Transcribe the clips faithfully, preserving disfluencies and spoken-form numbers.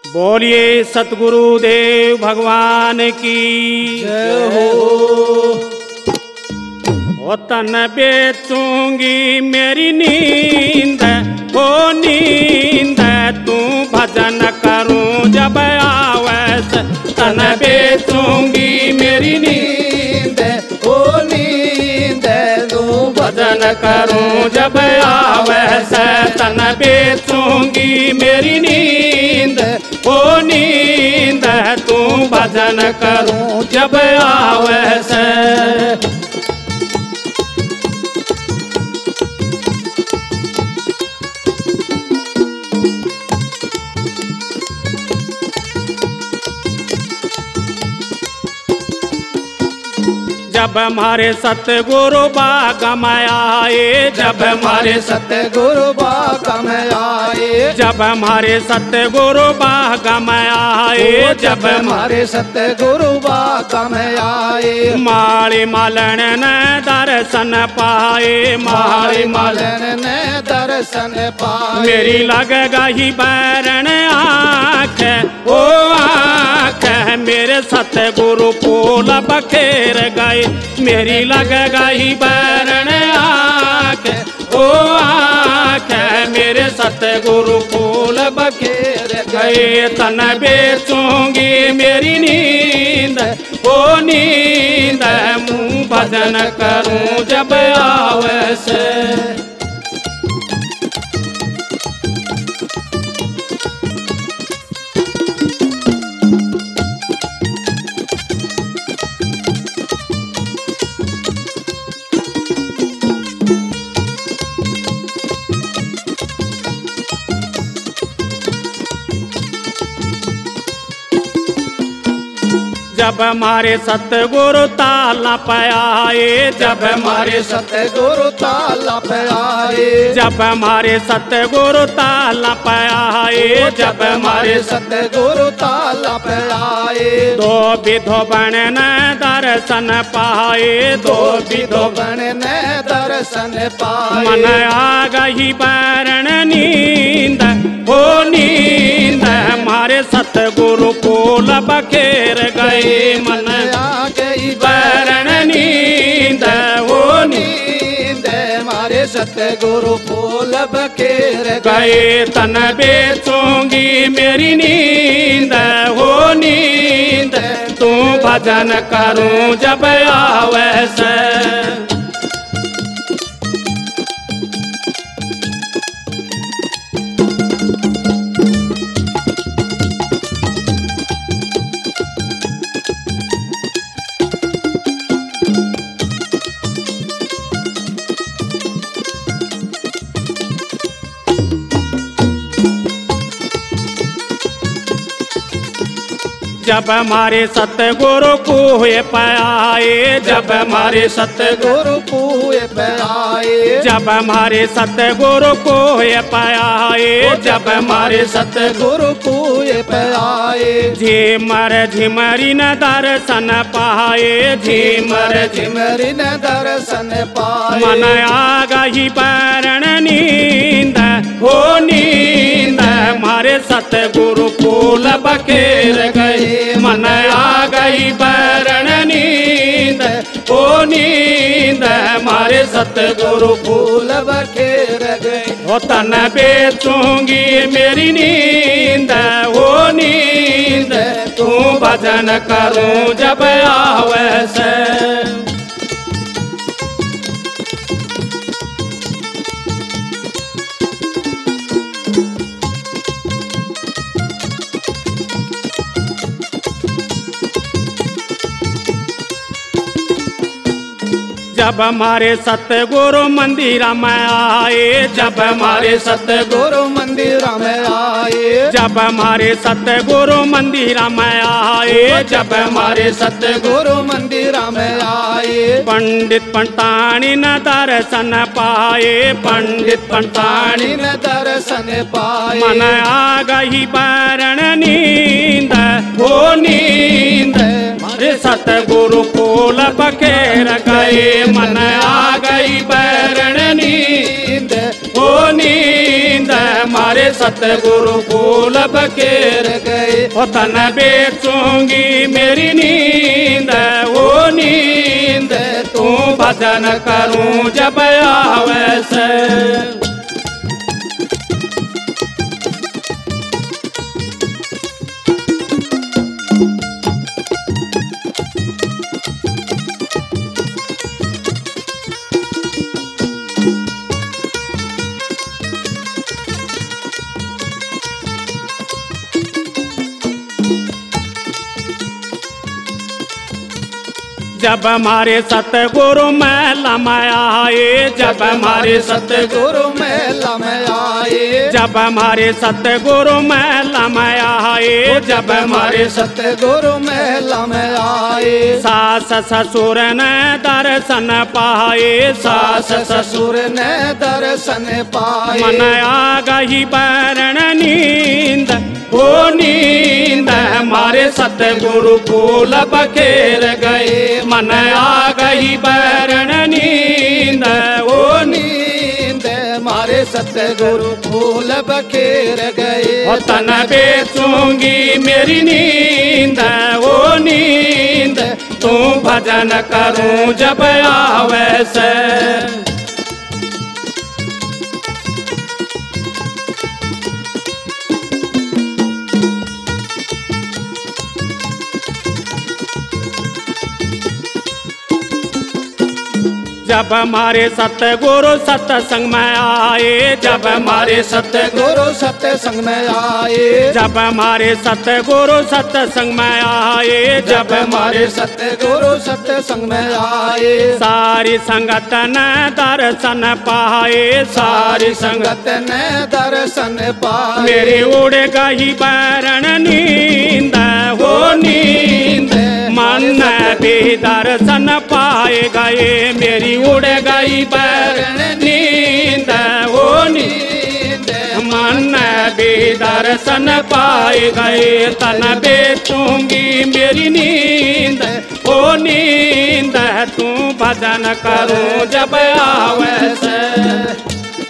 बोलिए सतगुरु देव भगवान की जय हो। ओ तन बेचूंगी मेरी नींद, ओ नींद तू भजन करूं जब आवस। तन बेचूंगी मेरी नींद, ओ नींद तू भजन करूं जब आवस। तन बेचूंगी मेरी नींद, ओ नींद तू भजन करूं जब आवस। जब हमारे सतगुरु बाग में आए, जब हमारे सतगुरु बाग में आए, जब हमारे सतगुरु बाग में आए, जब हमारे सतगुरु बाग में आए, माली मालन ने दर्शन पाए, माली मालन ने दर्शन पाए। मेरी लग गई बैरण आँख, ओ आँख मेरे सतगुरु फूल बखेर गए। मेरी लग गई बैरण आँख, ओ आँख मेरे सतगुरु फूल बखेर गए। तन बेचूंगी मेरी नींद, ओ नींद मुँह भजन करूं जब आवस। जब हमारे सतगुरु ताला पे आए, जब हमारे सतगुरु ताला पे आए, जब हमारे सतगुरु ताला पे आए, जब हमारे सतगुरु ताला पे आए, दो विधो बन ने दर्शन पाए, दो विधो बन ने दर्शन पाए। मन आ गई बैरण नींद, ओ नींद हमारे सतगुरु फूल बखेर गए। मन आ गई बैरण नींद, ओ नींद हमारे सतगुरु फूल बखेर गए। तन बेचूंगी मेरी नींद, ओ नींद तू भजन करूं जब आवस। जब हमारे सतगुरु कुएं पे आए, जब हमारे सतगुरु कुएं पे आए, जब हमारे सतगुरु कुएं पे आए, जब हमारे सतगुरु कुएं पे आए, झिमर झिमरी न दर्शन पाए, झिमर झिमरी न दर्शन पाए। मन आ गई बैरण नींद, ओ नींद हमारे सतगुरु फूल बखेर गए। मन आ गई बैरण नींद, ओ नींद हमारे सतगुरु फूल बखेर गए। ओ तन बेचूंगी मेरी नींद, ओ नींद तू भजन करूं जब आवस। जब हमारे सतगुरु मंदिर में आए, जब हमारे सतगुरु मंदिर में आए, जब हमारे सतगुरु मंदिर में आए, जब हमारे सतगुरु मंदिर में आए, पंडित पंतानी न दर्शन पाए, पंडित पंतानी न दर्शन पाए। मन आ गई बैरण नींद, ओ नींद हमारे सतगुरु फूल बखेर गए। मन आ गई बैरण नींद, ओ नींद हमारे सतगुरु फूल बखेर गए ओ तन बेचूंगी मेरी नींद वो नींद तू भजन करूं जब आवे से। जब हमारे सतगुरु मेला में आए जब हमारे सतगुरु मेला में आए जब हमारे सतगुरु मेला में आए जब हमारे सतगुरु मेला में आए सास ससुर ने दर्शन पाए सास ससुर ने दर्शन पाए मन आ गई बैरण नींद वो नींद हमारे सतगुरु फूल बखेर गए मन आ गई बैरण नींद वो नींद हमारे सतगुरु फूल बखेर गए ओ तन बेचूंगी मेरी नींद वो नींद तू भजन करूं जब आवे से। जब हमारे सतगुरु सत्संग में आए जब हमारे सतगुरु सत्संग में आए जब हमारे सतगुरु सत्संग में आए जब हमारे सतगुरु सत्संग में आए सारी संगत ने दर्शन पाए सारी संगत ने दर्शन पाए मेरी उड़ गई बैरण नींद वो नींद मन भी दर्शन पाए गए मेरी उड़ गई बैरण नींद वो नींद मन भी दर्शन पाए गए तन बेचूंगी मेरी नींद वो नींद तू भजन करूं जब आवे से।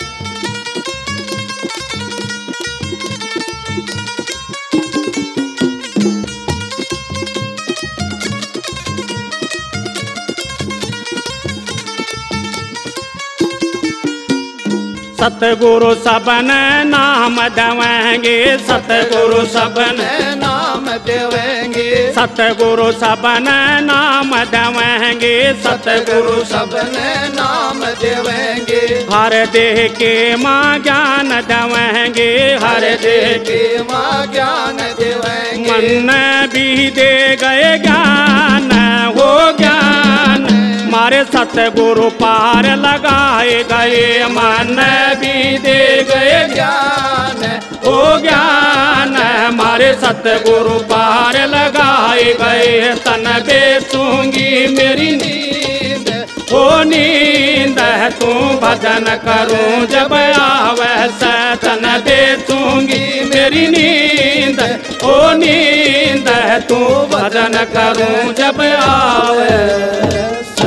सतगुरु सबन नाम देवेंगे सतगुरु सबन नाम देवेंगे सतगुरु सबन नाम देवेंगे सतगुरु सबन नाम देवेंगे हर देह के माँ ज्ञान देवेंगे हर देह के माँ ज्ञान देवेंगे मन भी दे गए ज्ञान वो ज्ञान मारे सतगुरु पार लगाए गए मन भी दे गए ज्ञान वो ज्ञान मारे सतगुरु पार लगाए गए तन बेचूंगी मेरी नींद वो नींद तू भजन करूं जब आवे से तन बेचूंगी मेरी नींद वो नींद तू भजन करूं जब आवे।